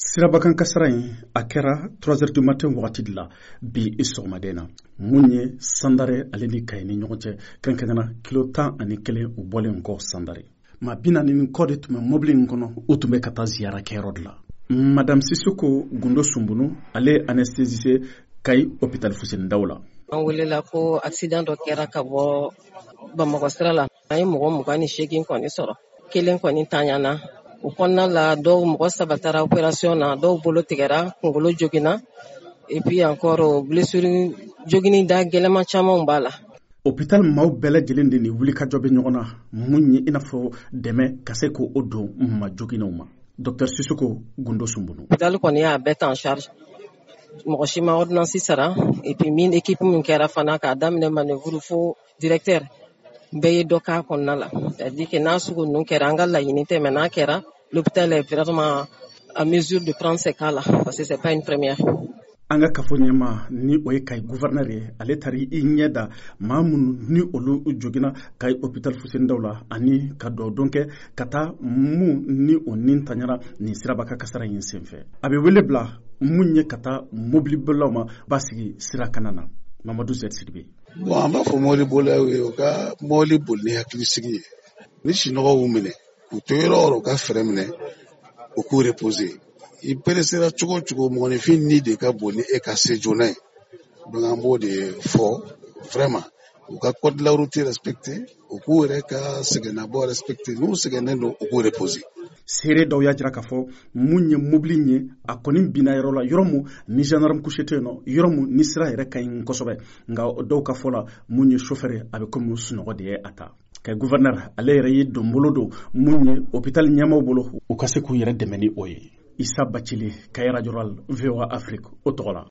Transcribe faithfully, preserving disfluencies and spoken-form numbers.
Sirabakan kasara in a kɛra trois heures du matin wagati de la bi i sɔgɔmaden na mun ye Sandare ale ni Kayi ni ɲɔgɔn cɛ kɛrɛnkɛrɛnnena kilo tan ani kelen u bɔlen kɔ Sandare maa bi naani ni kɔ de tun bɛ mobili in kɔnɔ u tun bɛ ka taa ziyara kɛyɔrɔ de la. Madame Sisoko Gundo Sumbunu ale anesthésiste Kayi hôpital Fuseni Dawula. An welela ko accident dɔ kɛra ka bɔ Bamakɔ sira la. An ye mɔgɔ mugan ni seegin kɔni sɔrɔ. Kelen kɔni tanyana. O kɔnɔna la dɔw mɔgɔ saba taara opération na, dɔw bolo tigɛra, kunkolo joginna, et puis encore blessure jogini da gɛlɛman camanw b'a la. Hôpital maaw bɛɛ lajɛlen de ni wulikajɔ bɛ ɲɔgɔn na mun ye i n'a fɔ dɛmɛ ka se k'o don ma joginnaw ma. Docteur Sisoko Gundo Sumbunu. Hôpital kɔni y'a bɛɛ ta en charge. Mɔgɔ si ma ordonnance sara, et puis min équipe min kɛra fana k'a daminɛ manœuvre fo directeur bɛɛ ye dɔ k'a kɔnɔna la. C'est-à-dire que n'a sugu ninnu kɛra an ka laɲini tɛ, mais n'a kɛra l'hôpital est vraiment à mesure de prendre ses cas là, parce que c'est pas une première. An ka kafo ɲɛma ni o ye Kayi gouverneur ye ale tari i ɲɛ da maa minnu ni olu joginna Kayi hôpital Fuseni Dawula ani ka dɔ dɔn kɛ ka taa mun ni o ni tanyara ni sirabaka kasara in senfɛ. A bɛ wele bila mun ye ka taa mobilibolaw ma b'a sigi sira kana na. Mamadou Z Sidibe. Bon, an b'a fɔ mɔbilibolaw ye u ka mɔbili boli ni hakilisigi ye. Ni sinɔgɔ y'u minɛ u to yɔrɔ o yɔrɔ u ka fɛɛrɛ minɛ u k'u reposer. I peresera cogo cogo mɔgɔninfin ni de ka bon ni e ka se joona ye. Donc an b'o de fɔ vraiment u ka code de la route respecter u k'u yɛrɛ ka sɛgɛnnabɔ respecter n'u sɛgɛnnen don u k'u reposer. Seere dɔw y'a jira k'a fɔ mun ye mobili in ye a kɔni binna yɔrɔ la yɔrɔ mun ni gendarme couché tɛ yen nɔ yɔrɔ mun ni sira yɛrɛ ka ɲi kosɛbɛ nka dɔw ka fɔ la mun ye chauffeur a bɛ komi sunɔgɔ de ye a ta. Kayi gouverneur ale yɛrɛ ye donbolo don mun ye hôpital ɲɛmaaw bolo u ka se k'u yɛrɛ dɛmɛ ni o ye. Isa Bacili, Kayi Radio V O A Afrique o tɔgɔ la.